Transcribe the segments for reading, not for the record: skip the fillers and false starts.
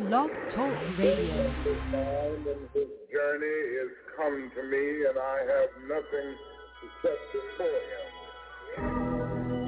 Blog Talk Radio. And his journey is come to me, and I have nothing to set before him.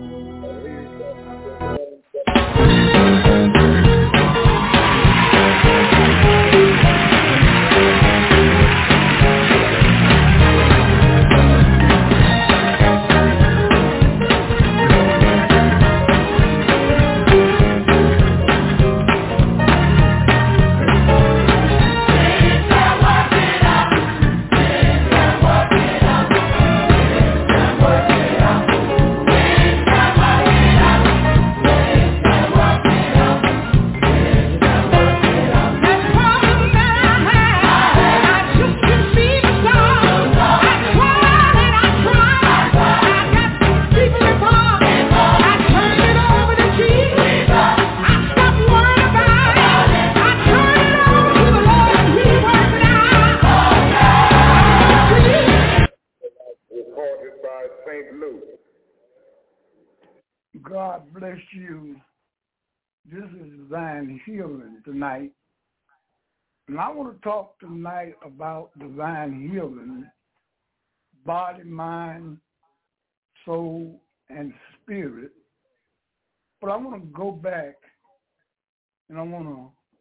God bless you. This is Divine Healing tonight. And I want to talk tonight about divine healing, body, mind, soul, and spirit. But I want to go back and I want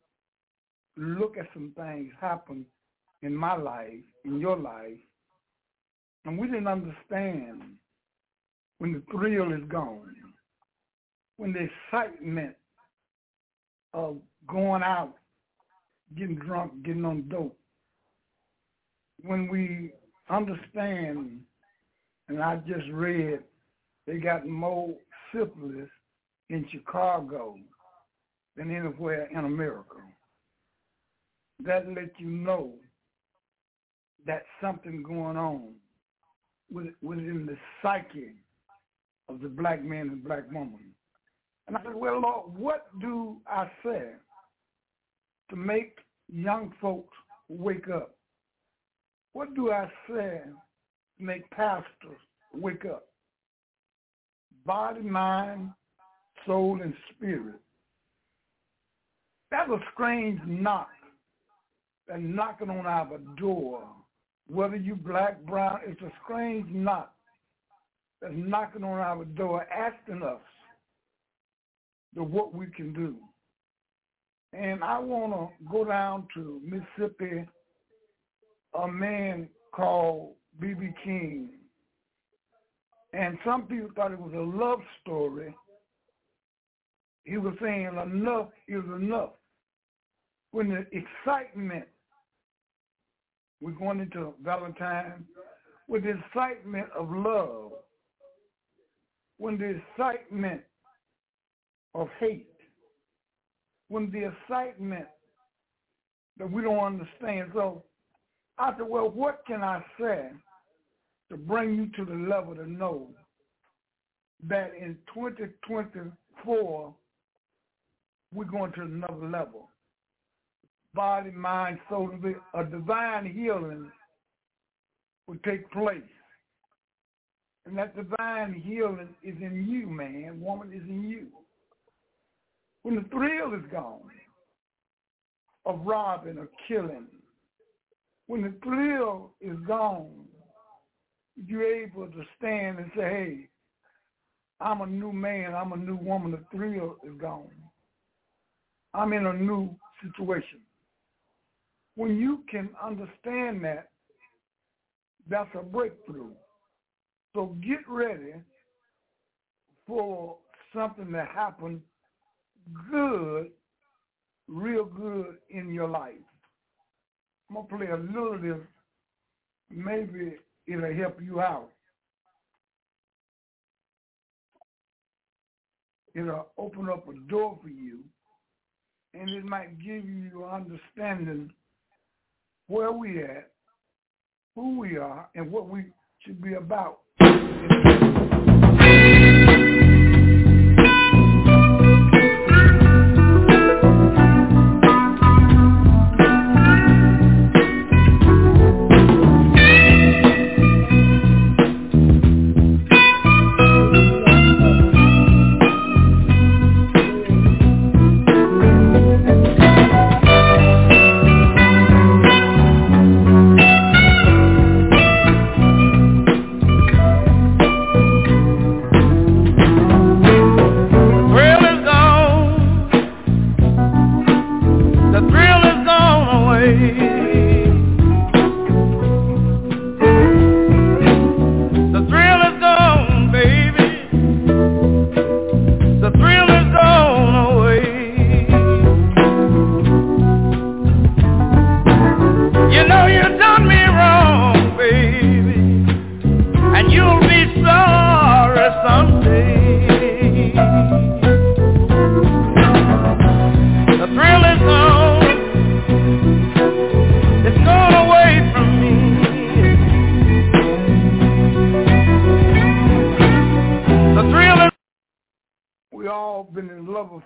to look at some things happen in my life, in your life. And we didn't understand when the thrill is gone, when the excitement of going out, getting drunk, getting on dope, when we understand, and I just read, they got more syphilis in Chicago than anywhere in America. That lets you know that something going on within the psyche of the black man and black woman. And I said, well, Lord, what do I say to make young folks wake up? What do I say to make pastors wake up? Body, mind, soul, and spirit. That's a strange knock. That knocking on our door, whether you black, brown, it's a strange knock that's knocking on our door, asking us what we can do. And I want to go down to Mississippi, a man called B.B. King. And some people thought it was a love story. He was saying enough is enough. When the excitement, we're going into Valentine, with the excitement of love, when the excitement of hate, when the excitement that we don't understand. So I said, well, what can I say to bring you to the level to know that in 2024, we're going to another level. Body, mind, soul, a divine healing will take place. And that divine healing is in you, man. Woman, is in you. When the thrill is gone of robbing or killing, when the thrill is gone, you're able to stand and say, hey, I'm a new man, I'm a new woman, the thrill is gone. I'm in a new situation. When you can understand that, that's a breakthrough. So get ready for something to happen good, real good in your life. I'm going to play a little of this. Maybe it'll help you out. It'll open up a door for you, and it might give you understanding where we at, who we are, and what we should be about.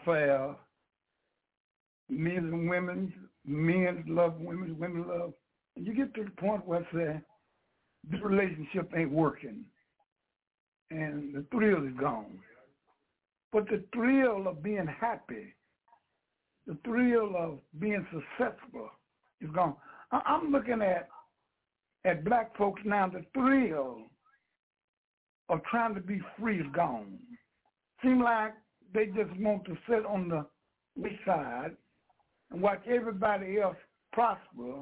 affair. Men and women, men love women, women love. And you get to the point where I say, this relationship ain't working. And the thrill is gone. But the thrill of being happy, the thrill of being successful is gone. I'm looking at black folks now, the thrill of trying to be free is gone. Seem like they just want to sit on the weak side and watch everybody else prosper,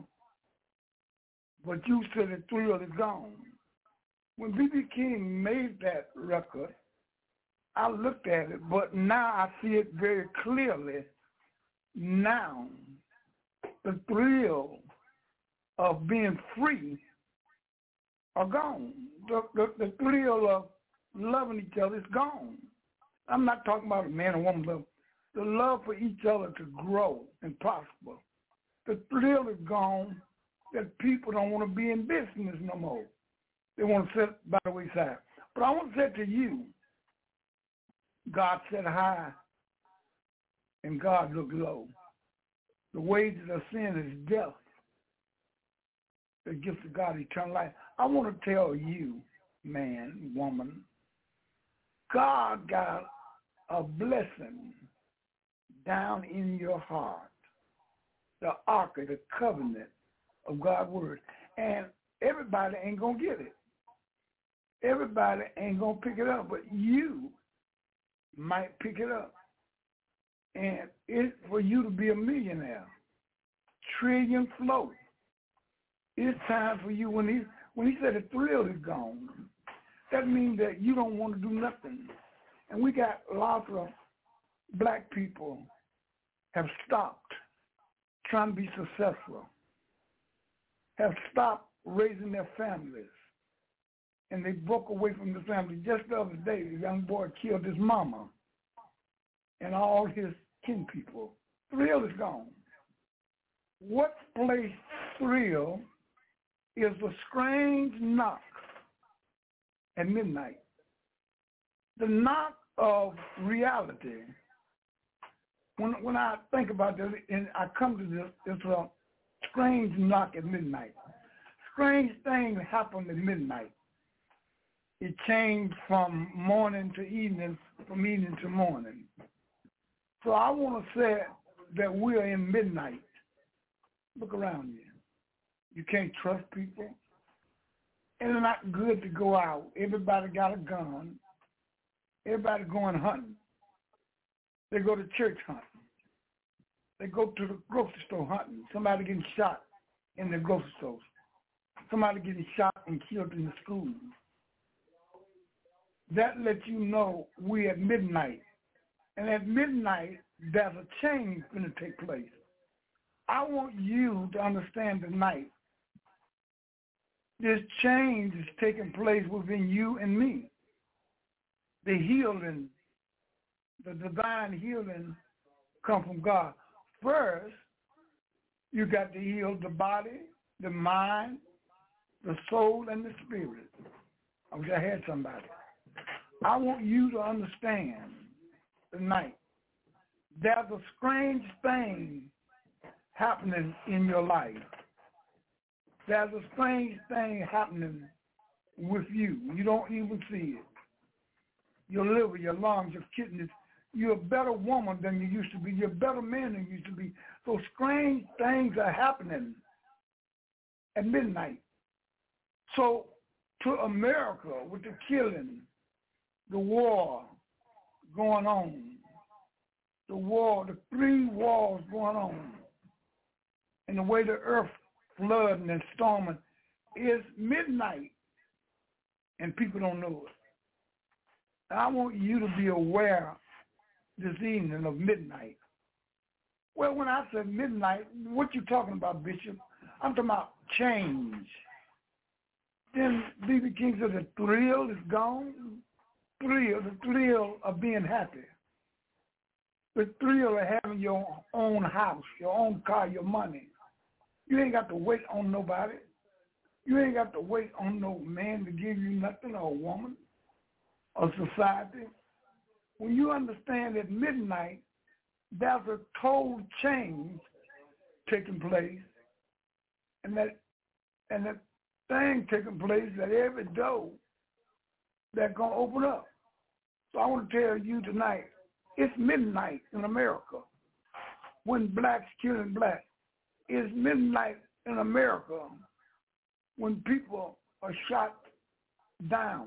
but you said the thrill is gone. When B.B. King made that record, I looked at it, but now I see it very clearly. Now, the thrill of being free are gone. The thrill of loving each other is gone. I'm not talking about a man and woman love. The love for each other to grow and prosper. The thrill is gone that people don't want to be in business no more. They want to sit by the wayside. But I want to say to you, God sat high and God looked low. The wages of sin is death. The gift of God, eternal life. I want to tell you, man, woman, God got a blessing down in your heart, the ark of the covenant of God's word. And everybody ain't going to get it. Everybody ain't going to pick it up, but you might pick it up. And it's for you to be a millionaire. Trillion flow. It's time for you, when he said the thrill is gone, that means that you don't want to do nothing. And we got lots of black people have stopped trying to be successful, have stopped raising their families, and they broke away from the family. Just the other day, the young boy killed his mama and all his kin people. Thrill is gone. What placed thrill is a strange knock at midnight. The knock of reality. When I think about this, and I come to this, it's a strange knock at midnight. Strange things happen at midnight. It changed from morning to evening, from evening to morning. So I want to say that we are in midnight. Look around you. You can't trust people. And it's not good to go out. Everybody got a gun. Everybody going hunting. They go to church hunting. They go to the grocery store hunting. Somebody getting shot in the grocery stores. Somebody getting shot and killed in the schools. That lets you know we're at midnight. And at midnight, there's a change going to take place. I want you to understand tonight, this change is taking place within you and me. The healing, the divine healing come from God. First, you got to heal the body, the mind, the soul, and the spirit. I wish I had somebody. I want you to understand tonight, there's a strange thing happening in your life. There's a strange thing happening with you. You don't even see it. Your liver, your lungs, your kidneys. You're a better woman than you used to be. You're a better man than you used to be. So strange things are happening at midnight. So to America, with the killing, the war going on, the war, the 3 wars going on, and the way the earth flooding and storming is midnight, and people don't know it. I want you to be aware this evening of midnight. Well, when I said midnight, what you talking about, Bishop? I'm talking about change. Then B.B. King said the thrill is gone. The thrill of being happy. The thrill of having your own house, your own car, your money. You ain't got to wait on nobody. You ain't got to wait on no man to give you nothing, or a woman, or society. When you understand at midnight, there's a total change taking place, and that thing taking place that every door that's going to open up. So I want to tell you tonight, it's midnight in America when blacks killing blacks. It's midnight in America when people are shot down.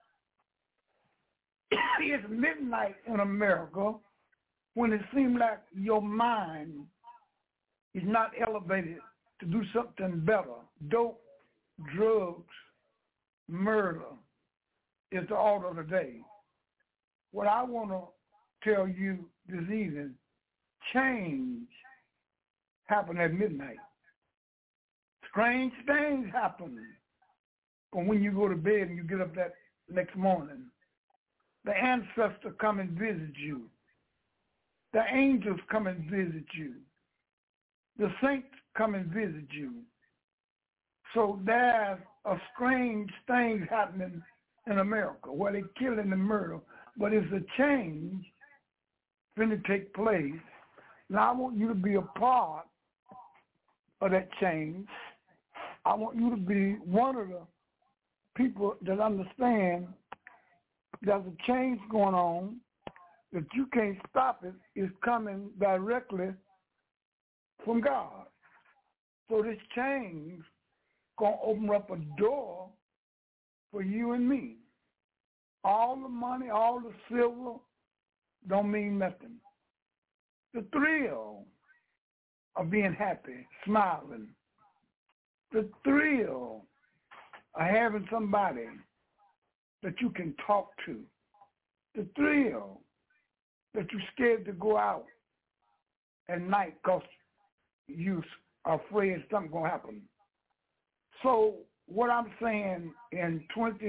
It's midnight in America when it seems like your mind is not elevated to do something better. Dope, drugs, murder is the order of the day. What I want to tell you this evening, change happened at midnight. Strange things happen from when you go to bed and you get up that next morning. The ancestors come and visit you. The angels come and visit you. The saints come and visit you. So there's a strange thing happening in America where they're killing and murder, but it's a change going to take place. Now I want you to be a part of that change. I want you to be one of the people that understand there's a change going on, that you can't stop it. It's coming directly from God. So this change going to open up a door for you and me. All the money, all the silver don't mean nothing. The thrill of being happy, smiling, the thrill of having somebody that you can talk to, the thrill that you're scared to go out at night because you are afraid something's going to happen. So what I'm saying in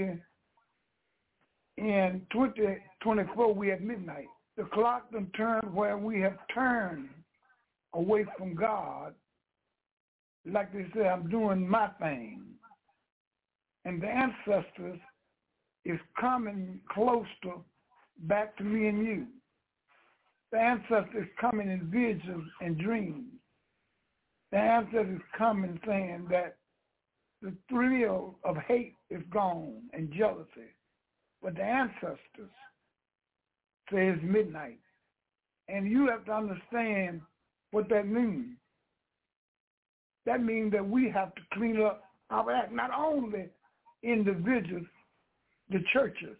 2024, we at midnight. The clock done turned where we have turned away from God. Like they say, I'm doing my thing. And the ancestors is coming closer back to me and you. The ancestors coming in visions and dreams. The ancestors coming saying that the thrill of hate is gone and jealousy. But the ancestors say it's midnight. And you have to understand what that means. That means that we have to clean up our act, not only individuals, the churches,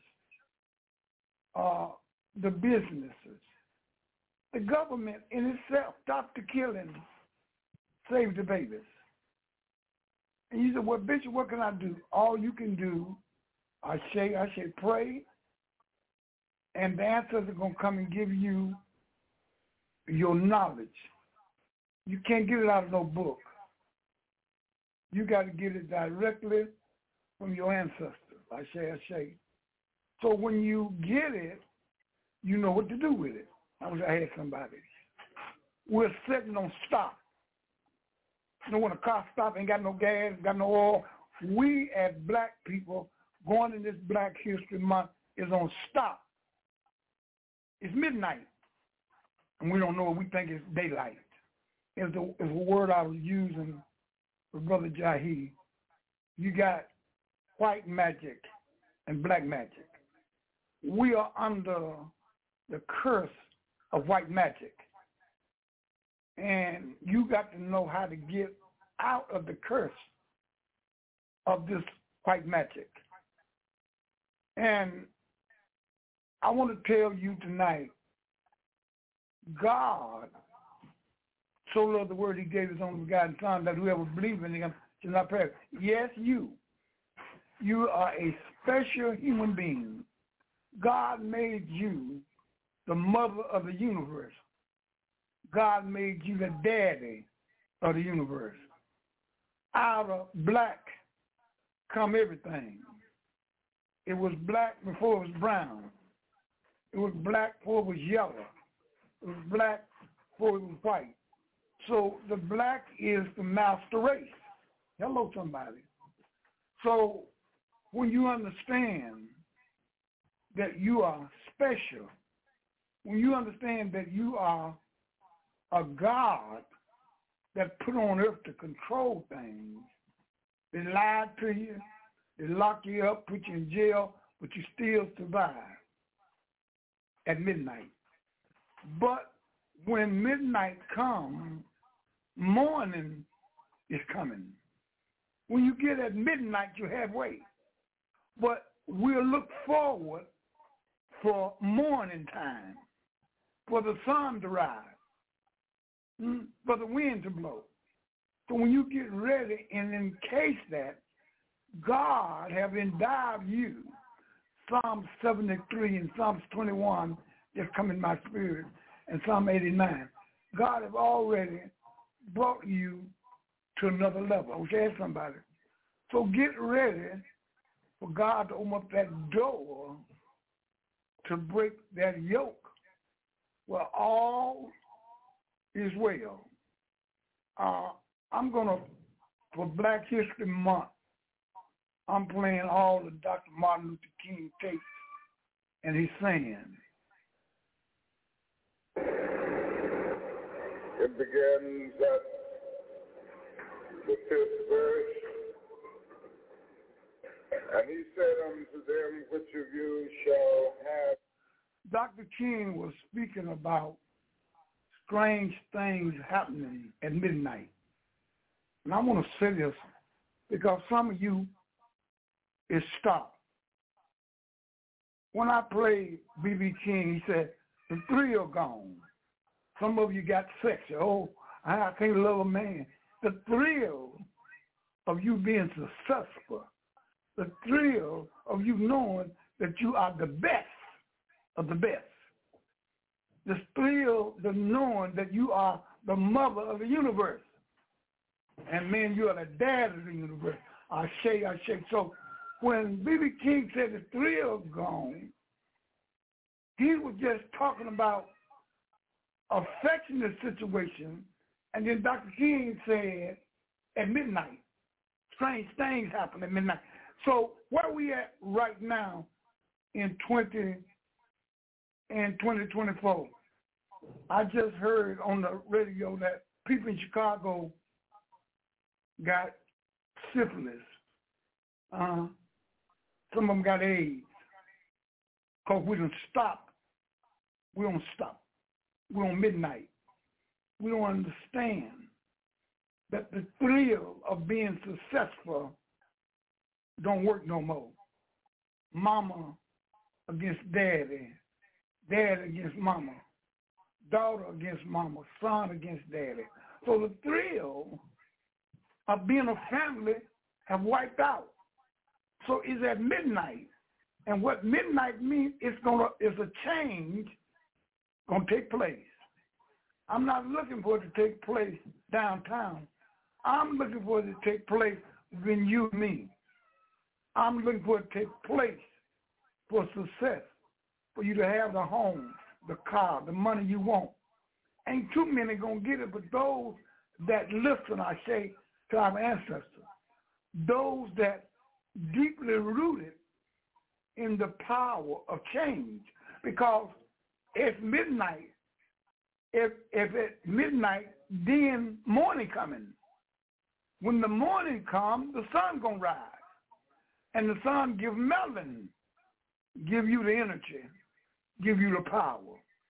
the businesses, the government in itself. Stop the killing, save the babies. And you say, well, Bishop, what can I do? All you can do, I say, pray, and the answers are going to come and give you your knowledge. You can't get it out of no book. You got to get it directly from your ancestors. I say. So when you get it, you know what to do with it. I wish I had somebody. We're sitting on stop. You know, when a car stops, ain't got no gas, got no oil. We as black people going in this Black History Month is on stop. It's midnight, and we don't know what we think it's daylight. It's a word I was using for Brother Jahi. You got white magic and black magic. We are under the curse of white magic. And you got to know how to get out of the curse of this white magic. And I want to tell you tonight, God so loved the word he gave his only begotten Son, that whoever believes in him shall not perish. Yes, you are a special human being. God made you the mother of the universe. God made you the daddy of the universe. Out of black come everything. It was black before it was brown. It was black before it was yellow. It was black before it was white. So the black is the master race. Hello, somebody. So when you understand that you are special, when you understand that you are a God that put on earth to control things. They lied to you, they lock you up, put you in jail, but you still survive at midnight. But when midnight comes, morning is coming. When you get at midnight, you're halfway. But we'll look forward for morning time, for the sun to rise, for the wind to blow. So when you get ready and in case that God have endowed you, Psalm 73 and Psalms 21 just come in my spirit, and Psalm 89. God have already brought you to another level. I wish I had somebody. So get ready for God to open up that door to break that yoke where all is well. I'm going to, for Black History Month, I'm playing all the Dr. Martin Luther King tapes, and he's saying, it begins at the 5th verse. And he said unto them, which of you shall have... Dr. King was speaking about strange things happening at midnight. And I want to say this because some of you is stopped. When I played B.B. King, he said, the thrill gone. Some of you got sexy. Oh, I can't love a man. The thrill of you being successful, the thrill of you knowing that you are the best of the best, the thrill of knowing that you are the mother of the universe. And man, you are the dad of the universe. I shake. So when B.B. King said the thrill gone, he was just talking about affectionate situation. And then Dr. King said at midnight, strange things happen at midnight. So where we at right now in 2024? I just heard on the radio that people in Chicago got syphilis. Some of them got AIDS. Because we don't stop. We don't stop. We're on midnight. We don't understand that the thrill of being successful don't work no more. Mama against daddy, dad against mama, daughter against mama, son against daddy. So the thrill of being a family have wiped out. So it's at midnight. And what midnight means is a change going to take place. I'm not looking for it to take place downtown. I'm looking for it to take place between you and me. I'm looking for it to take place for success, for you to have the home, the car, the money you want. Ain't too many going to get it, but those that listen, I say, to our ancestors, those that deeply rooted in the power of change, because it's midnight. If at midnight, then morning coming. When the morning comes, the sun gonna rise, and the sun give melanin, give you the energy, give you the power.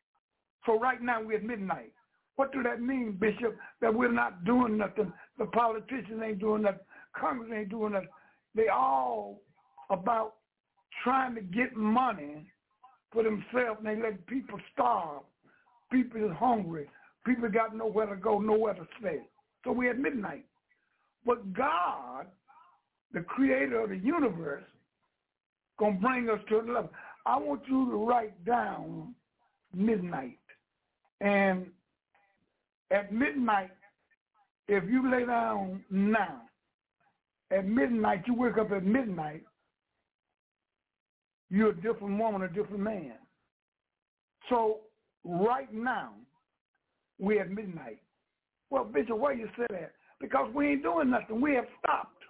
So right now we're at midnight. What does that mean, Bishop? That we're not doing nothing. The politicians ain't doing nothing. Congress ain't doing nothing. They all about trying to get money for themselves, and they let people starve. People is hungry. People got nowhere to go, nowhere to stay. So we're at midnight. But God, the creator of the universe, going to bring us to a level. I want you to write down midnight. And at midnight, if you lay down now, at midnight, you wake up at midnight, you're a different woman, a different man. So right now, we're at midnight. Well, Bishop, why you say that? Because we ain't doing nothing. We have stopped.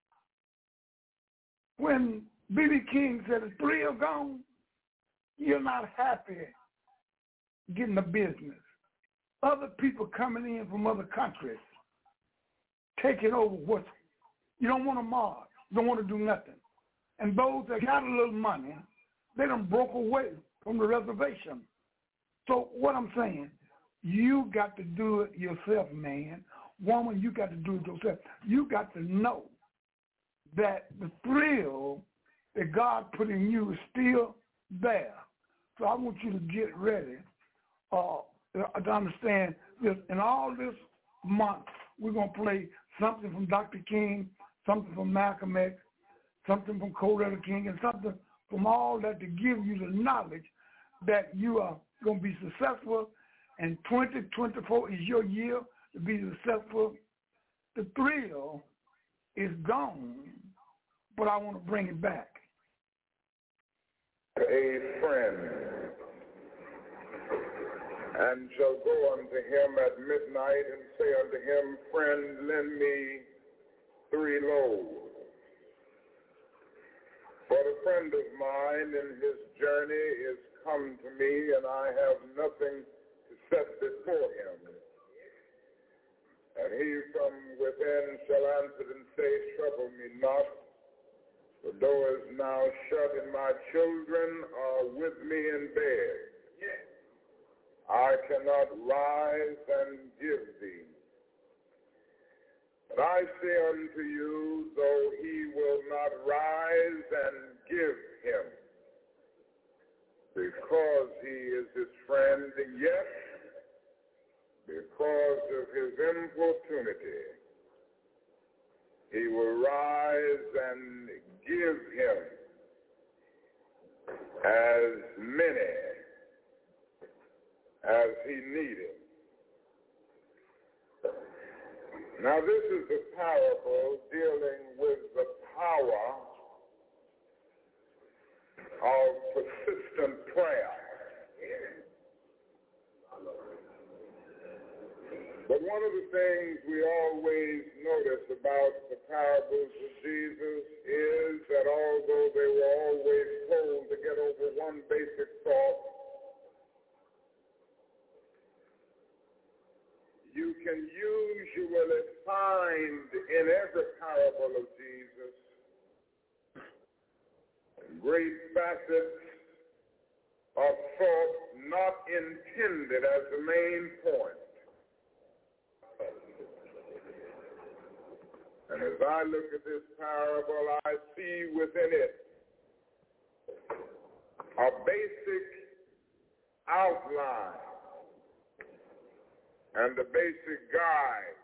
When B.B. King said the thrill gone, you're not happy getting the business. other people coming in from other countries, taking over what you don't want to march, you don't want to do nothing. And those that got a little money, they done broke away from the reservation. So what I'm saying, you got to do it yourself, man. Woman, you got to do it yourself. You got to know that the thrill that God put in you is still there. So I want you to get ready to understand this. In all this month, we're going to play something from Dr. King, something from Malcolm X, something from Coretta King, and something from all that to give you the knowledge that you are going to be successful, and 2024 is your year to be successful. The thrill is gone, but I want to bring it back. A friend, and shall go unto him at midnight and say unto him, friend, lend me 3 loaves. For a friend of mine in his journey is come to me, and I have nothing to set before him. And he from within shall answer and say, trouble me not. The door is now shut, and my children are with me in bed. I cannot rise and give thee. But I say unto you, though he will not rise and give him, because he is his friend, yet because of his importunity, he will rise and give him as many as he needed. Now this is a parable dealing with the power of persistent prayer. But one of the things we always notice about the parables of Jesus is that although they were always told to get over one basic thought, you can usually find in every parable of Jesus great facets of thought not intended as the main point. And as I look at this parable, I see within it a basic outline and a basic guide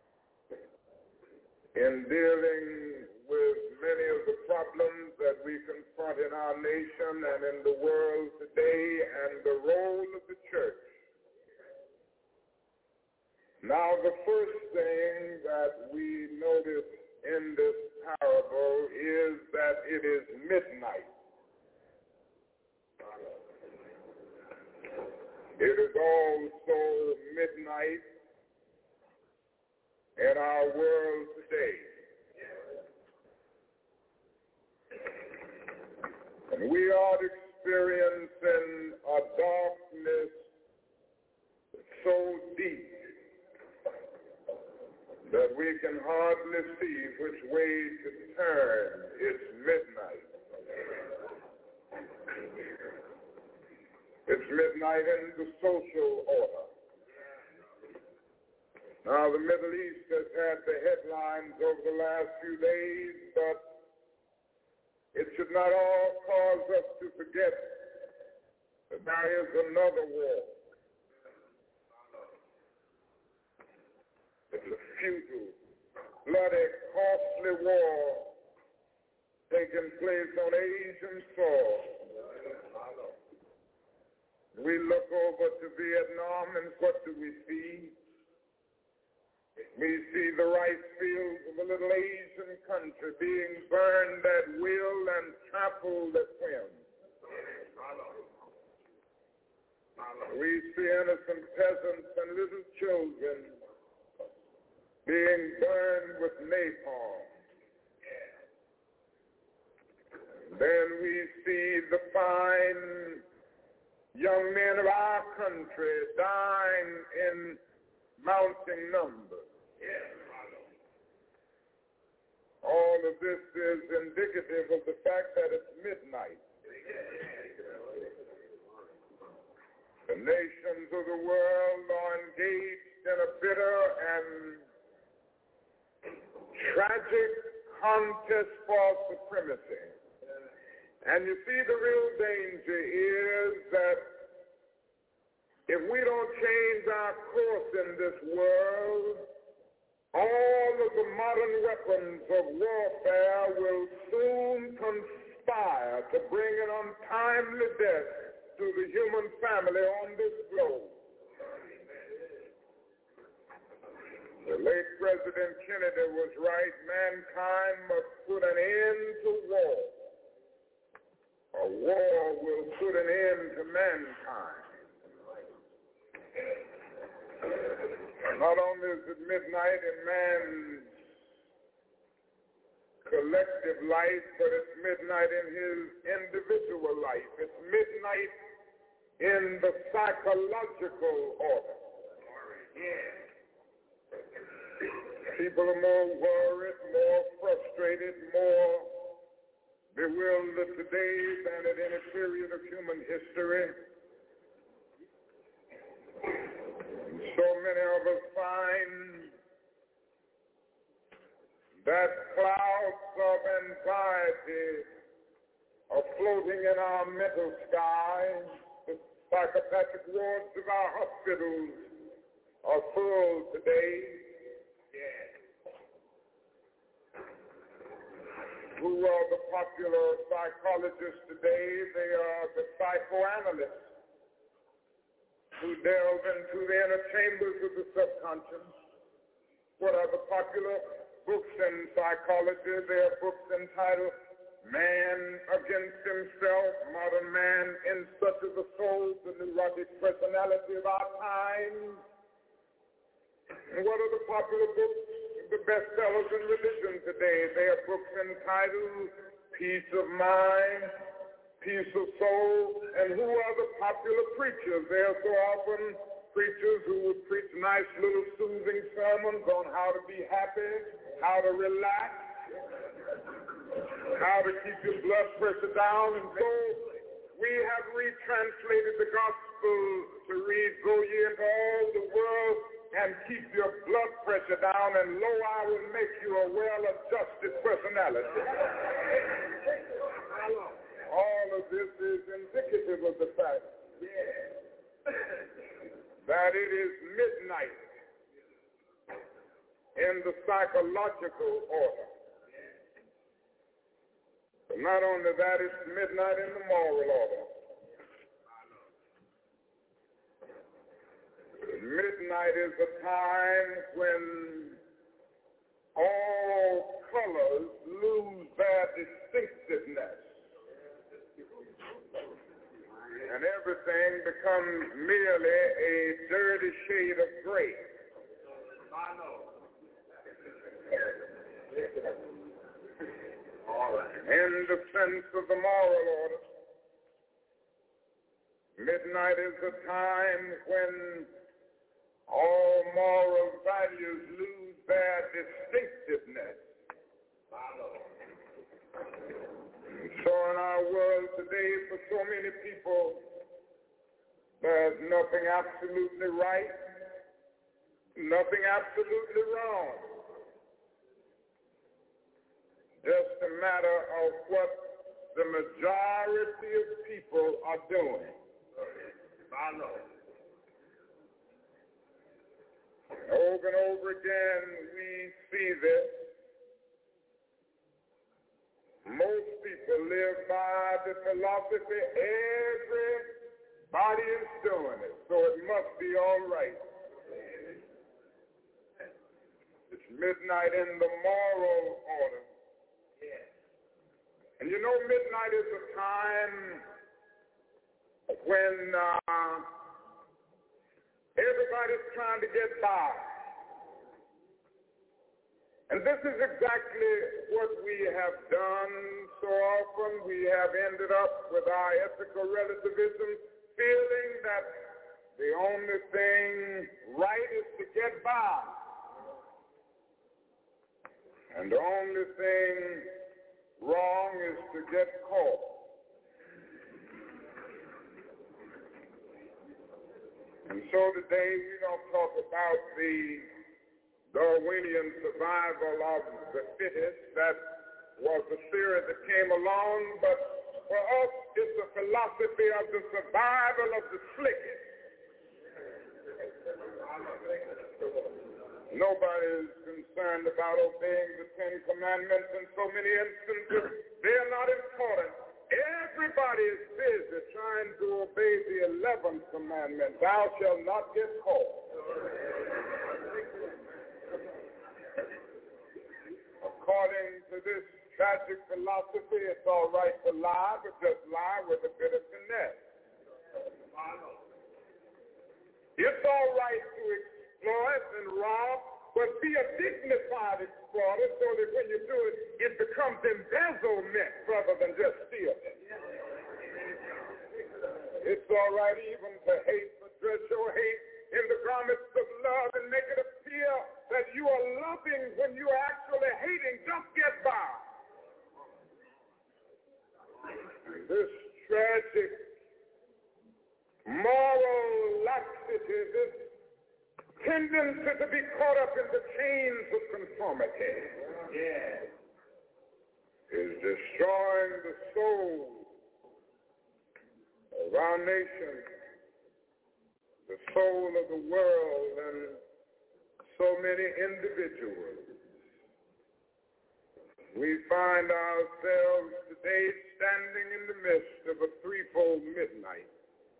in dealing with many of the problems that we confront in our nation and in the world today, and the role of the church. Now, the first thing that we notice in this parable is that it is midnight. It is also midnight in our world today. And we are experiencing a darkness so deep that we can hardly see which way to turn. It's midnight. It's midnight in the social order. Now, the Middle East has had the headlines over the last few days, but it should not all cause us to forget that there is another war. It's a futile, bloody, costly war taking place on Asian soil. We look over to Vietnam, and what do we see? We see the rice fields of a little Asian country being burned at will and trampled at whim. We see innocent peasants and little children being burned with napalm. Then we see the fine young men of our country dying in mounting numbers. All of this is indicative of the fact that it's midnight. The nations of the world are engaged in a bitter and tragic contest for supremacy. And you see, the real danger is that if we don't change our course in this world, all of the modern weapons of warfare will soon conspire to bring an untimely death to the human family on this globe. The late President Kennedy was right. Mankind must put an end to war. A war will put an end to mankind. Not only is it midnight in man's collective life, but it's midnight in his individual life. It's midnight in the psychological order. People are more worried, more frustrated, more bewildered today than at any period of human history. So many of us find that clouds of anxiety are floating in our mental sky. The psychiatric wards of our hospitals are full today. Who are the popular psychologists today? They are the psychoanalysts who delve into the inner chambers of the subconscious. What are the popular books in psychology? They are books entitled Man Against Himself, Modern Man in Search of the Soul, the Neurotic Personality of Our Time. And what are the popular books, the bestsellers in religion today? They are books entitled Peace of Mind, Peace of Soul. And who are the popular preachers? They are so often preachers who would preach nice little soothing sermons on how to be happy, how to relax, how to keep your blood pressure down. And so we have retranslated the gospel to read, go ye into all the world and keep your blood pressure down, and lo, I will make you a well-adjusted personality. All of this is indicative of the fact that it is midnight in the psychological order. But not only that, it's midnight in the moral order. Midnight is a time when all colors lose their distinctiveness and everything becomes merely a dirty shade of gray. In the sense of the moral order, midnight is a time when all moral values lose their distinctiveness. And so in our world today, for so many people, there's nothing absolutely right, nothing absolutely wrong. Just a matter of what the majority of people are doing. Over and over again, we see this. Most people live by the philosophy, everybody is doing it, so it must be all right. It's midnight in the moral order. And you know, midnight is a time when everybody's trying to get by. And this is exactly what we have done so often. We have ended up with our ethical relativism feeling that the only thing right is to get by, and the only thing wrong is to get caught. And so today we don't talk about the Darwinian survival of the fittest. That was the theory that came along, but for us it's the philosophy of the survival of the slickest. Nobody is concerned about obeying the Ten Commandments in so many instances. They're not important. Everybody is busy trying to obey the 11th commandment. Thou shalt not get caught. According to this tragic philosophy, it's all right to lie, but just lie with a bit of finesse. It's all right to exploit and rob, but be a dignified exploiter so that when you do it, it becomes embezzlement rather than just stealing. It's all right even to hate, but dress your hate in the garments of love and make it appear that you are loving when you are actually hating. Just get by. This tragic moral laxity, this tendency to be caught up in the chains of conformity, is destroying the soul of our nation, the soul of the world, and so many individuals. We find ourselves today standing in the midst of a threefold midnight.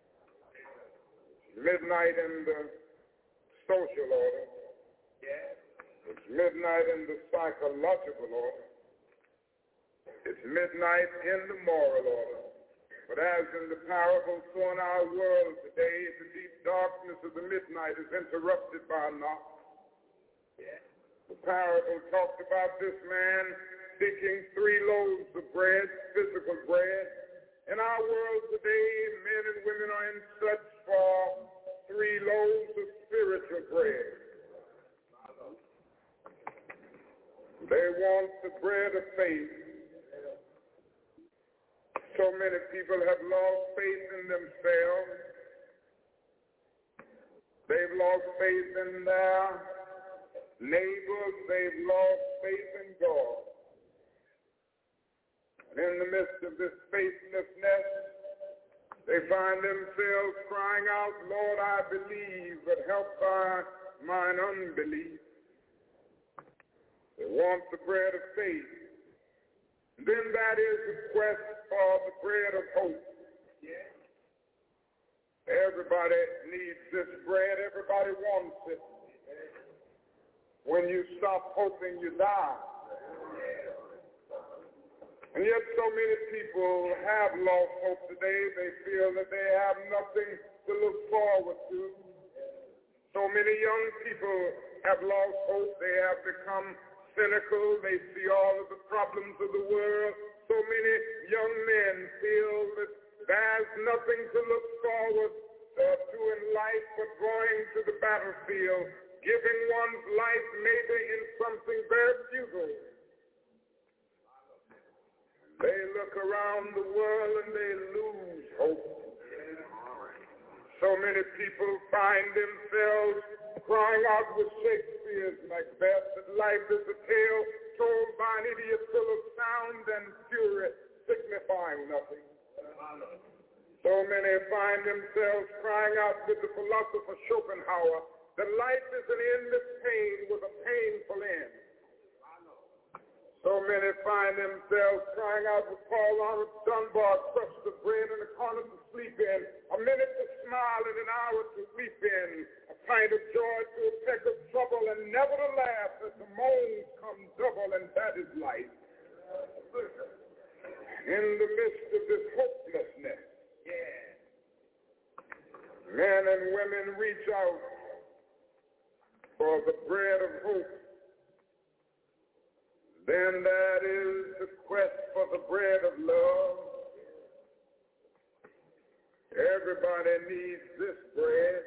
Midnight in the social order. It's midnight in the psychological order. It's midnight in the moral order. But as in the parable, so in our world today, the deep darkness of the midnight is interrupted by a knock. The parable talked about this man seeking 3 loaves of bread, physical bread. In our world today, men and women are in search for 3 loaves of spiritual bread. They want the bread of faith. So many people have lost faith in themselves. They've lost faith in their neighbors. They've lost faith in God. And in the midst of this faithlessness, they find themselves crying out, Lord, I believe, but help mine unbelief. They want the bread of faith. And then that is the quest for the bread of hope. Everybody needs this bread. Everybody wants it. When you stop hoping, you die. And yet so many people have lost hope today. They feel that they have nothing to look forward to. So many young people have lost hope. They have become cynical. They see all of the problems of the world. So many young men feel that there's nothing to look forward to in life but going to the battlefield, giving one's life maybe in something very futile. They look around the world and they lose hope. So many people find themselves crying out with Shakespeare's Macbeth that life is a tale told by an idiot full of sound and fury, signifying nothing. So many find themselves crying out with the philosopher Schopenhauer that life is an endless pain with a painful end. So many find themselves crying out with Paul Laurence Dunbar, crust of bread and a corner to sleep in, a minute to smile and an hour to weep in, a pint of joy to a peck of trouble, and never to laugh as the moans come double, and that is life. In the midst of this hopelessness, men and women reach out for the bread of hope. Then that is the quest for the bread of love. Everybody needs this bread.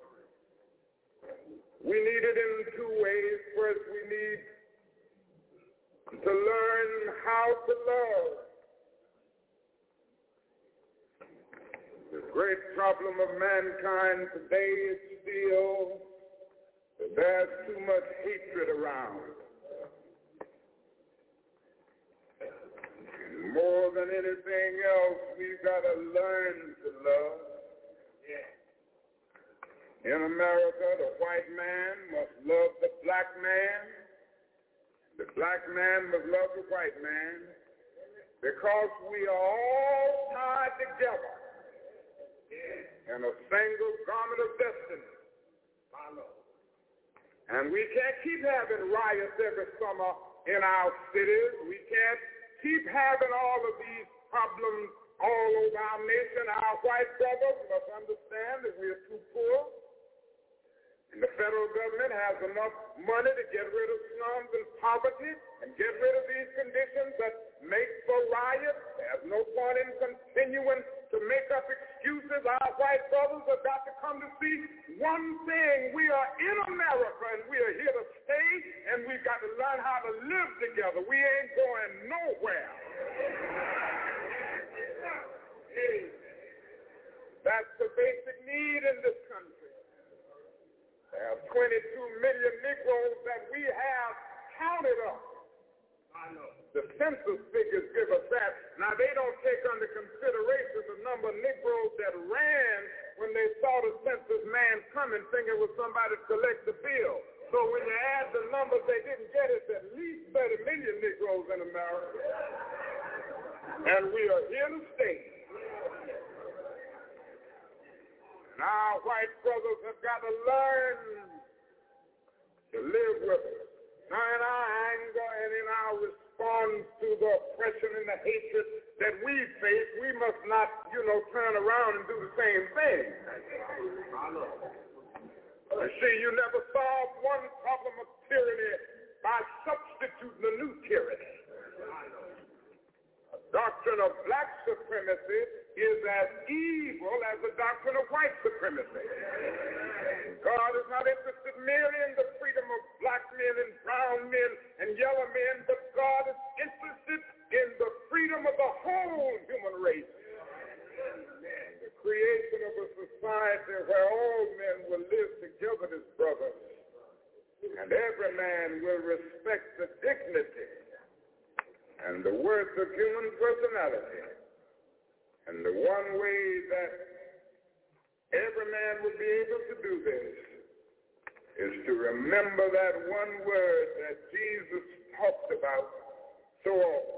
We need it in two ways. First, we need to learn how to love. The great problem of mankind today is still that there's too much hatred around. More than anything else, we've got to learn to love. In America, the white man must love the black man. The black man must love the white man, because we are all tied together in a single garment of destiny. And we can't keep having riots every summer in our cities. We can't keep having all of these problems all over our nation. Our white brothers must understand that we are too poor. And the federal government has enough money to get rid of slums and poverty and get rid of these conditions that make for riots. There's no point in continuing to make up excuses. Our white brothers have got to come to see one thing. We are in America, and we are here to stay, and we've got to learn how to live together. We ain't going nowhere. That's the basic need in this country. There are 22 million Negroes that we have counted up. The census figures give us that. Now, they don't take under consideration the number of Negroes that ran when they saw the census man coming, thinking it was somebody to collect the bill. So when you add the numbers they didn't get, it's at least 30 million Negroes in America. And we are here to stay. And our white brothers have got to learn to live with us. Now, in our anger and in our response to the oppression and the hatred that we face, we must not, turn around and do the same thing. You see, you never solve one problem of tyranny by substituting a new tyranny. The doctrine of black supremacy is as evil as the doctrine of white supremacy. God is not interested merely in the freedom of black men and brown men and yellow men, but God is interested in the freedom of the whole human race. The creation of a society where all men will live together as brothers, and every man will respect the dignity and the worth of human personality. And the one way that every man will be able to do this is to remember that one word that Jesus talked about so often.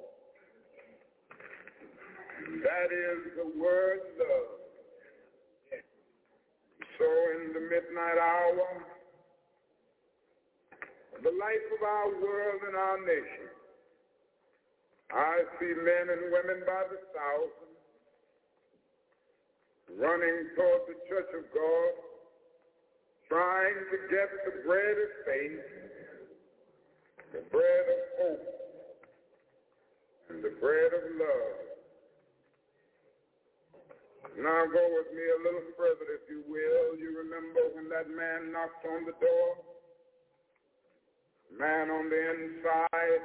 And that is the word love. So in the midnight hour, the life of our world and our nation, I see men and women by the thousands running toward the church of God, trying to get the bread of faith, the bread of hope, and the bread of love. Now go with me a little further, if you will. You remember when that man knocked on the door? Man on the inside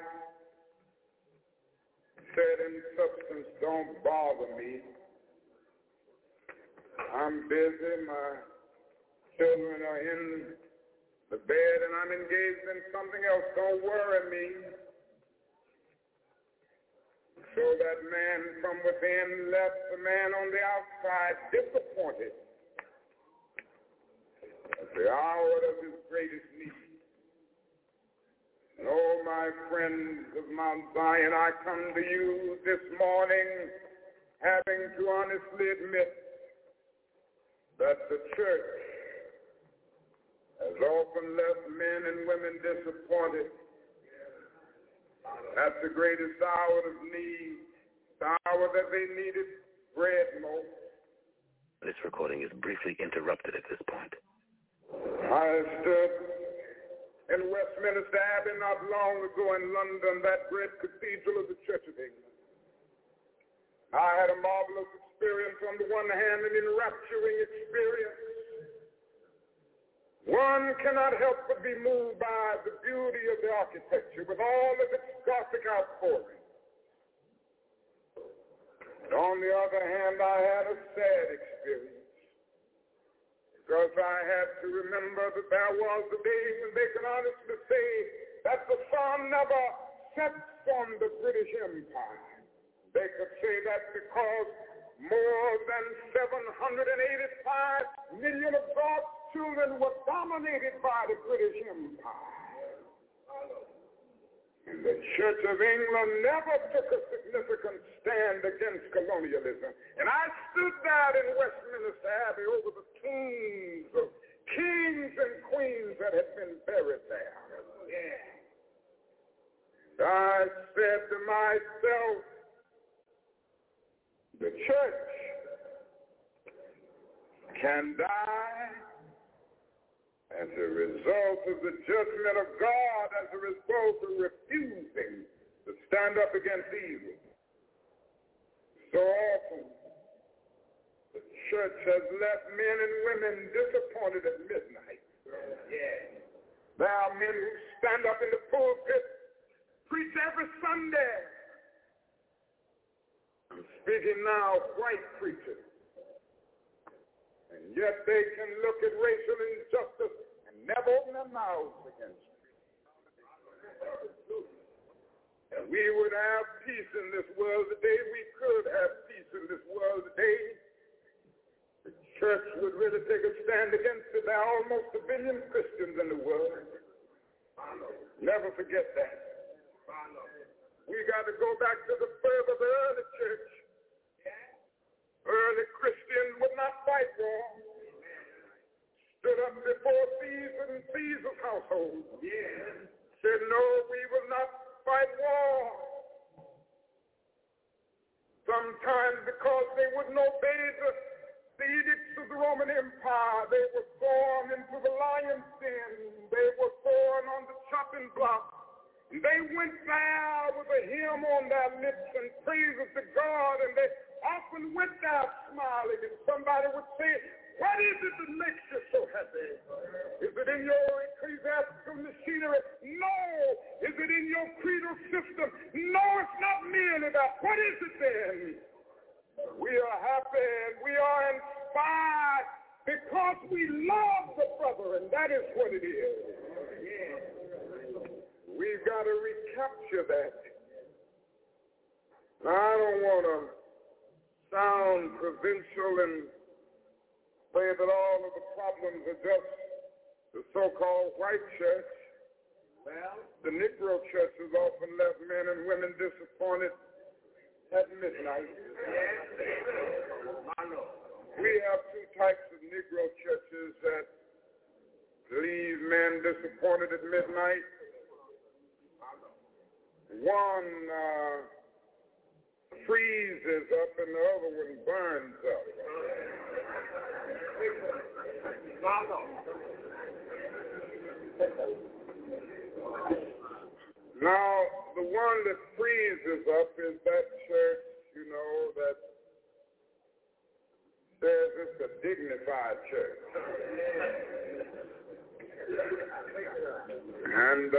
said in substance, "Don't bother me. I'm busy. My children are in the bed, and I'm engaged in something else. Don't worry me." So that man from within left the man on the outside disappointed at the hour of his greatest need. And oh, my friends of Mount Zion, I come to you this morning having to honestly admit that the church has often left men and women disappointed at the greatest hour of need, the hour that they needed bread most. This recording is briefly interrupted at this point. I stood in Westminster Abbey not long ago in London, that great cathedral of the Church of England. I had a marvelous experience on the one hand, an enrapturing experience. One cannot help but be moved by the beauty of the architecture with all of its Gothic outpouring. But on the other hand, I had a sad experience because I had to remember that there was a day when they could honestly say that the sun never sets on the British Empire. They could say that because more than 785 million of God's children were dominated by the British Empire. And the Church of England never took a significant stand against colonialism. And I stood there in Westminster Abbey over the tombs of kings and queens that had been buried there. And I said to myself, the church can die as a result of the judgment of God, as a result of refusing to stand up against evil. So often, the church has left men and women disappointed at midnight. There are men who stand up in the pulpit, preach every Sunday. I'm speaking now of white preachers. And yet they can look at racial injustice and never open their mouths against it. And we would have peace in this world today. We could have peace in this world today. The church would really take a stand against it. There are almost 1 billion Christians in the world. Never forget that. We got to go back to the birth of the early church. Early Christians would not fight war. Stood up before Caesar and Caesar's household. Said, no, we will not fight war. Sometimes because they wouldn't obey the edicts of the Roman Empire, they were thrown into the lion's den. They were thrown on the chopping block. They went there with a hymn on their lips and praises to God, and they often went there smiling, and somebody would say, what is it that makes you so happy? Is it in your ecclesiastical machinery? No. Is it in your creedal system? No, it's not merely that. What is it then? We are happy and we are inspired because we love the brother, and that is what it is. We've got to recapture that. Now, I don't want to sound provincial and say that all of the problems are just the so-called white church. Well, the Negro church has often left men and women disappointed at midnight. We have two types of Negro churches that leave men disappointed at midnight. One freezes up and the other one burns up. Now, the one that freezes up is that church, that says it's a dignified church. And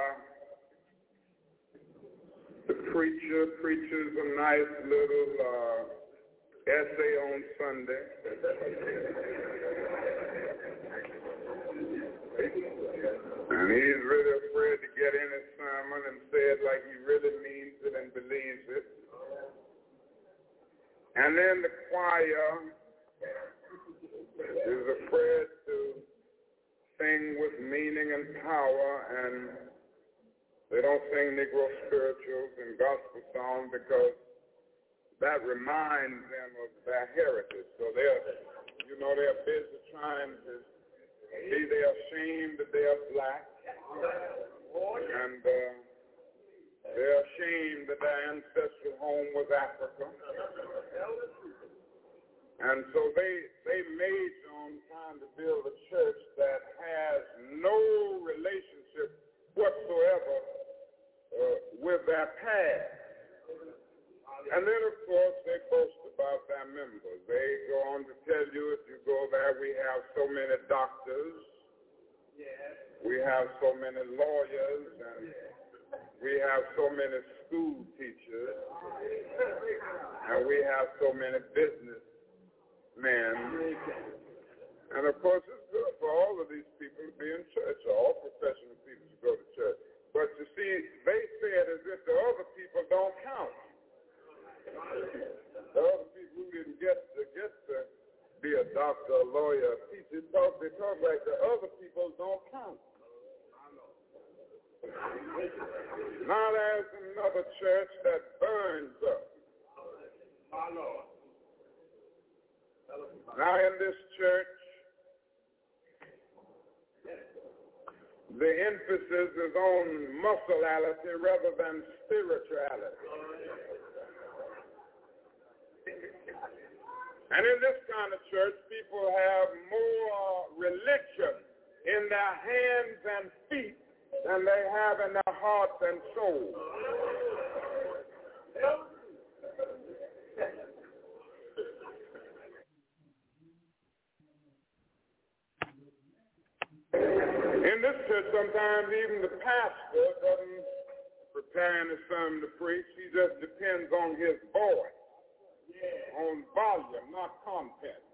the preacher preaches a nice little essay on Sunday. And he's really afraid to get in his sermon and say it like he really means it and believes it. And then the choir is afraid to sing with meaning and power, and they don't sing Negro spirituals and gospel songs because that reminds them of their heritage. So they're busy trying to be they're ashamed that they are black, and they're ashamed that their ancestral home was Africa. And so they major on trying to build a church that has no relationship whatsoever with their past. And then, of course, they boast about their members. have so many lawyers and we have so many school teachers and we have so many businessmen. And of course, it's good for all of these people to be in church, all professional people to go to church. But you see, they say it as if the other people don't count. The other people who didn't get to be a doctor, a lawyer, a teacher, they talk like the other people don't count. Now there's another church that burns up. Now in this church, the emphasis is on muscularity rather than spirituality. And in this kind of church, people have more religion in their hands and feet than they have in their hearts and souls. In this church, sometimes even the pastor doesn't prepare any sermon to preach. He just depends on his voice, on volume, not content.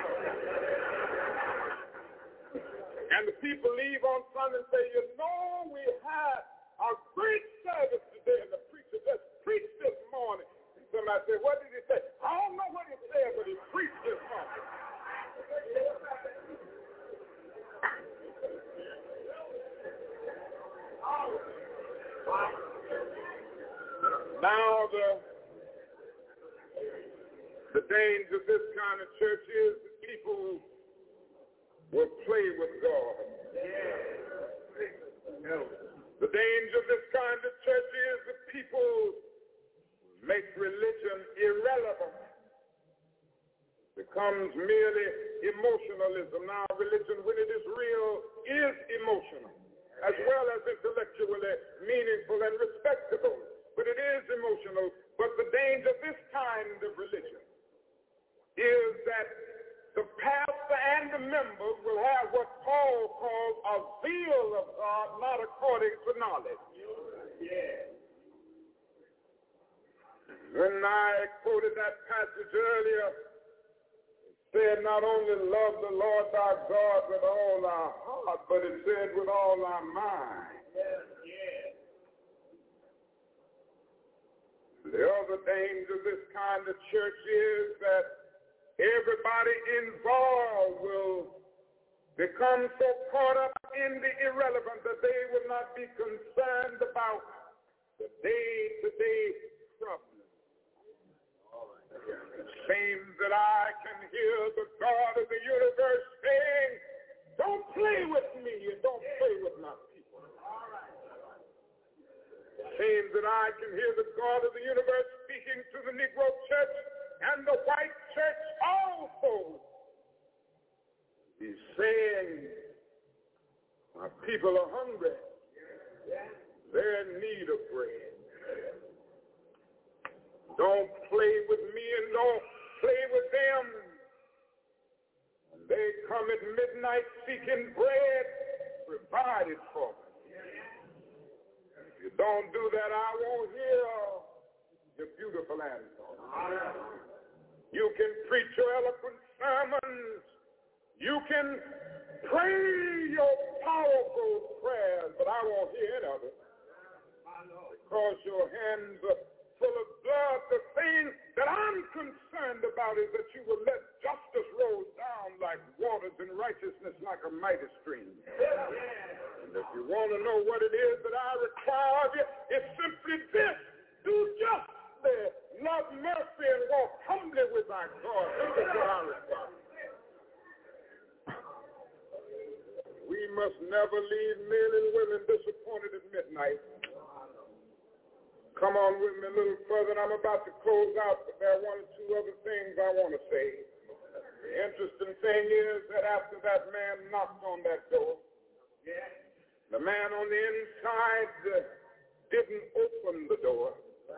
And the people leave on Sunday and say, you know, we had a great service today, and the preacher just preached this morning. And somebody said, what did he say? I don't know what he said, but he preached this morning. Now the danger of this kind of church is that people will play with God. The danger of this kind of church is that people make religion irrelevant. Becomes merely emotionalism. Now religion, when it is real, is emotional, as well as intellectually meaningful and respectable. But it is emotional. But the danger of this kind of religion is that the pastor and the members will have what Paul calls a zeal of God, not according to knowledge. When I quoted that passage earlier, it said not only love the Lord thy God with all our heart, but it said with all our mind. The other danger of this kind of church is that everybody involved will become so caught up in the irrelevant that they will not be concerned about the day-to-day problems. It seems that I can hear the God of the universe saying, don't play with me and don't play with my people. It seems that I can hear the God of the universe speaking to the Negro church and the white church also. He's saying, my people are hungry. They're in need of bread. Don't play with me and don't play with them. And they come at midnight seeking bread provided for them. If you don't do that, I won't hear your beautiful answer. You can preach your eloquent sermons. You can pray your powerful prayers, but I won't hear any of it. Because your hands are full of blood. The thing that I'm concerned about is that you will let justice roll down like waters and righteousness like a mighty stream. And if you want to know what it is that I require of you, it's simply this. Do justice, love mercy, and walk humbly with thy God. This is what I require. We must never leave men and women disappointed at midnight. Come on with me a little further, and I'm about to close out, but there are one or two other things I want to say. The interesting thing is that after that man knocked on that door, the man on the inside didn't open the door.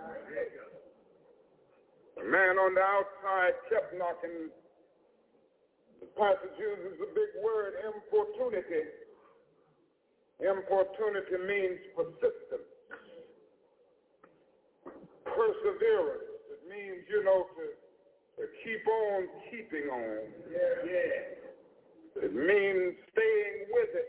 The man on the outside kept knocking. The passage uses the big word, importunity. Importunity means persistence, perseverance. It means, to keep on keeping on. It means staying with it.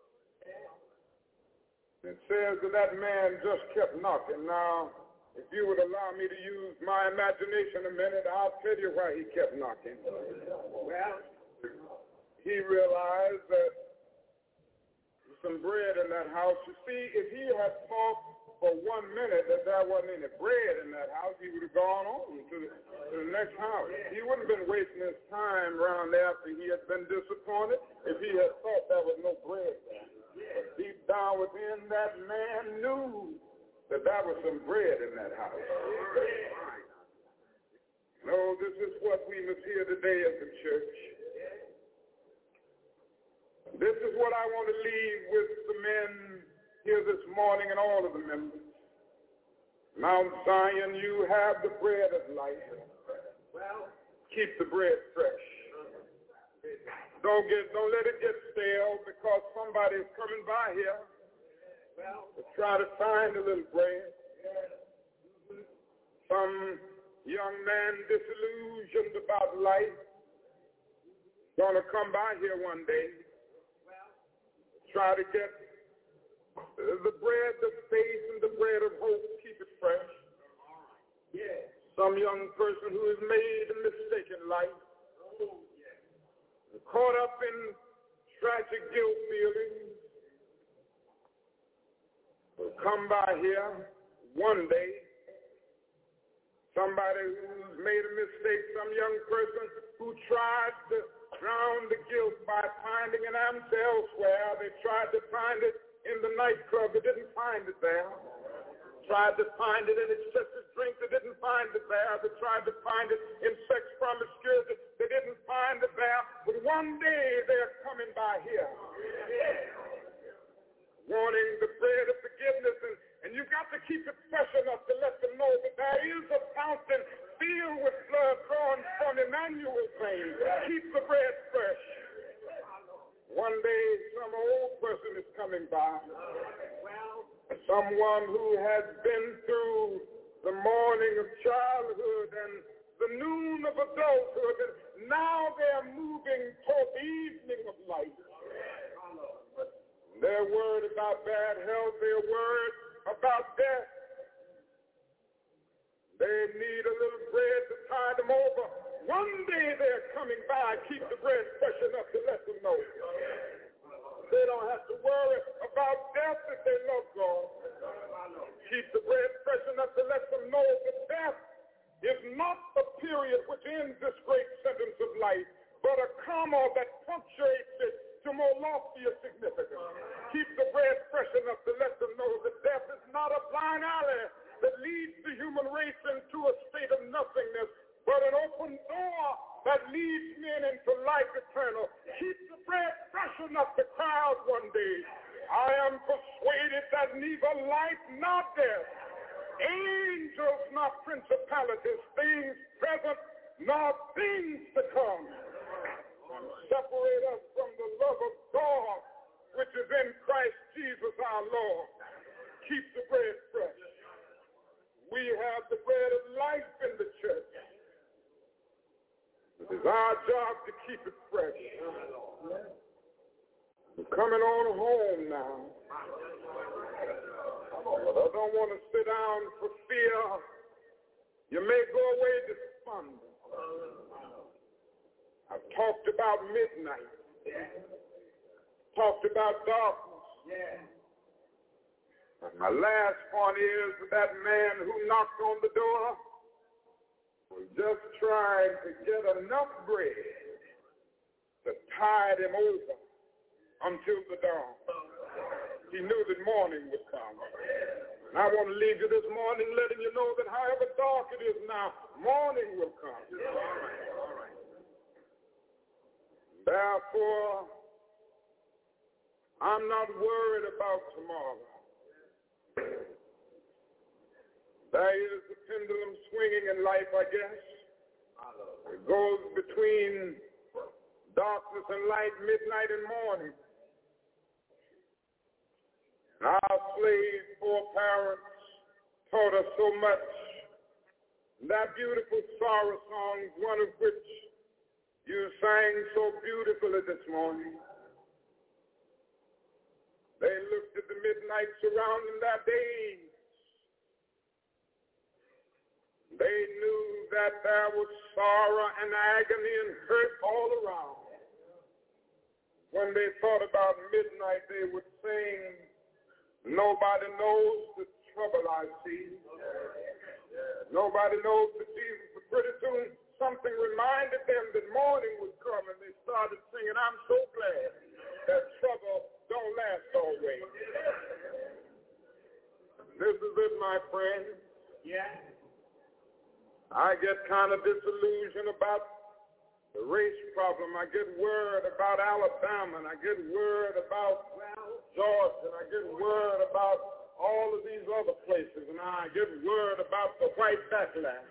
It says that man just kept knocking. Now, if you would allow me to use my imagination a minute, I'll tell you why he kept knocking. Well, he realized that there's some bread in that house. You see, if he had thought for 1 minute that there wasn't any bread in that house, he would have gone on to the next house. He wouldn't have been wasting his time around there after he had been disappointed if he had thought there was no bread there. But deep down within, that man knew that there was some bread in that house. No, this is what we must hear today as a church. This is what I want to leave with the men here this morning and all of the members. Mount Zion, you have the bread of life. Well, keep the bread fresh. Don't let it get stale because somebody is coming by here to try to find a little bread. Some young man disillusioned about life gonna come by here one day, try to get the bread of faith and the bread of hope, keep it fresh. Some young person who has made a mistake in life, caught up in tragic guilt feelings, will come by here one day. Somebody who's made a mistake, some young person who tried to drown the guilt by finding an answer elsewhere. They tried to find it in the nightclub. They didn't find it there. Tried to find it in excessive drink. They didn't find it there. They tried to find it in sex promiscuity. They didn't find it there. But one day they're coming by here, wanting the bread of forgiveness. And you got to keep it fresh enough to let them know that there is a fountain filled with blood drawn from Emmanuel's veins. Keep the bread fresh. One day some old person is coming by. Someone who has been through the morning of childhood and the noon of adulthood, and now they're moving toward the evening of life. They're worried about bad health. They're worried about death. They need a little bread to tide them over. One day they're coming by. Keep the bread fresh enough to let them know. They don't have to worry about death if they love God. Keep the bread fresh enough to let them know that death is not the period which ends this great sentence of life, but a comma that punctuates it to more loftier significance. Keep the bread fresh enough to let them know that death is not a blind alley that leads the human race into a state of nothingness, but an open door that leads men into life eternal. Keep the bread fresh enough to cry out one day, I am persuaded that neither life nor death, angels nor principalities, things present nor things to come, can separate us from the love of God which is in Christ Jesus our Lord. Keep the bread fresh. We have the bread of life in the church. It is our job to keep it fresh. We're coming on home now. But I don't want to sit down for fear. You may go away despondent. I've talked about midnight. Talked about darkness. And my last point is that man who knocked on the door was just trying to get enough bread to tide him over until the dawn. He knew that morning would come. And I want to leave you this morning letting you know that however dark it is now, morning will come. Therefore, I'm not worried about tomorrow. There is a pendulum swinging in life, I guess. It goes between darkness and light, midnight and morning. Our slave foreparents taught us so much. That beautiful sorrow song, one of which you sang so beautifully this morning. They looked at the midnight surrounding their days. They knew that there was sorrow and agony and hurt all around. When they thought about midnight, they would sing, "Nobody knows the trouble I see. Nobody knows the Jesus." But pretty soon, something reminded them that morning would come, and they started singing, "I'm so glad that trouble don't last always." This is it, my friend. Yeah. I get kind of disillusioned about the race problem. I get worried about Alabama, and I get worried about Georgia, and I get worried about all of these other places, and I get worried about the white backlash.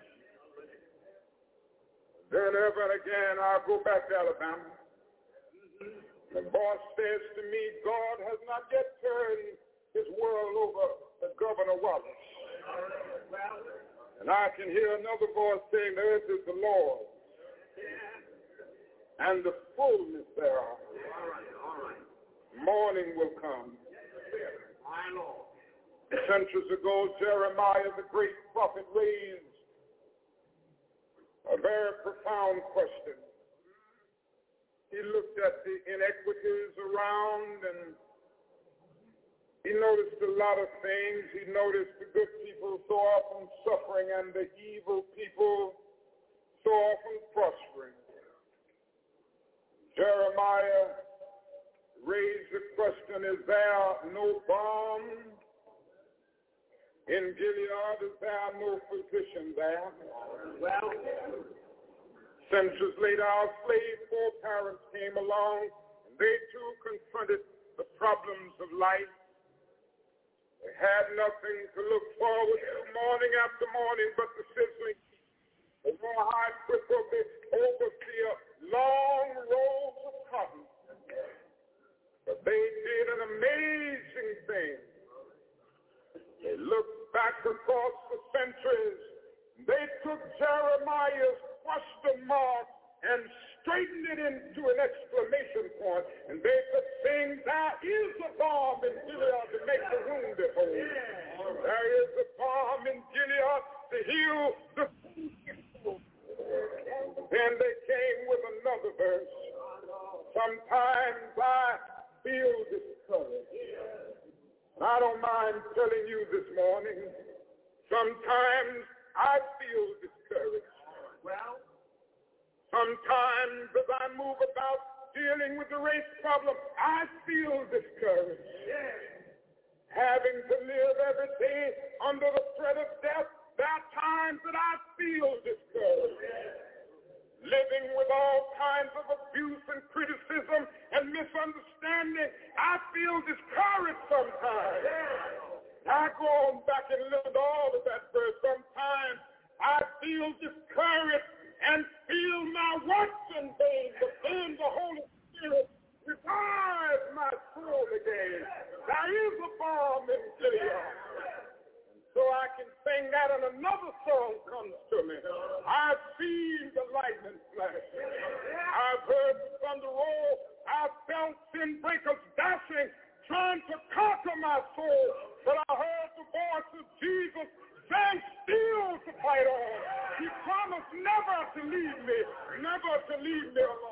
Then ever and again, I'll go back to Alabama. The boss says to me, God has not yet turned his world over to Governor Wallace. And I can hear another voice saying, the earth is the Lord's, and the fullness thereof. Morning will come. Centuries ago, Jeremiah, the great prophet, raised a very profound question. He looked at the inequities around, and he noticed a lot of things. He noticed the good people so often suffering and the evil people so often prospering. Jeremiah raised the question, is there no balm in Gilead? Is there no physician there? Well, centuries later, our slave foreparents came along, and they too confronted the problems of life. They had nothing to look forward to morning after morning but the sizzling, the more high crystal, the overseer, long rows of cotton. But they did an amazing thing. They looked back across the centuries. They took Jeremiah's question mark and straightened it into an exclamation point. And they could sing, there is a balm in Gilead to make the wounded whole. There is a balm in Gilead to heal the people. Then they came with another verse. Sometimes I feel discouraged. I don't mind telling you this morning, sometimes I feel discouraged. Well, sometimes as I move about dealing with the race problem, I feel discouraged. Having to live every day under the threat of death, there are times that I feel discouraged. Living with all kinds of abuse and criticism and misunderstanding, I feel discouraged sometimes. I go on back and listen to all of that verse. Sometimes I feel discouraged and feel my works in vain, but then the Holy Spirit revives my soul again. There is a balm in Gilead. So I can sing that, and another song comes to me. I've seen the lightning flash. I've heard the thunder roll. I've felt sin breakers dashing, trying to conquer my soul. But I heard the voice of Jesus stand still to fight on. He promised never to leave me alone.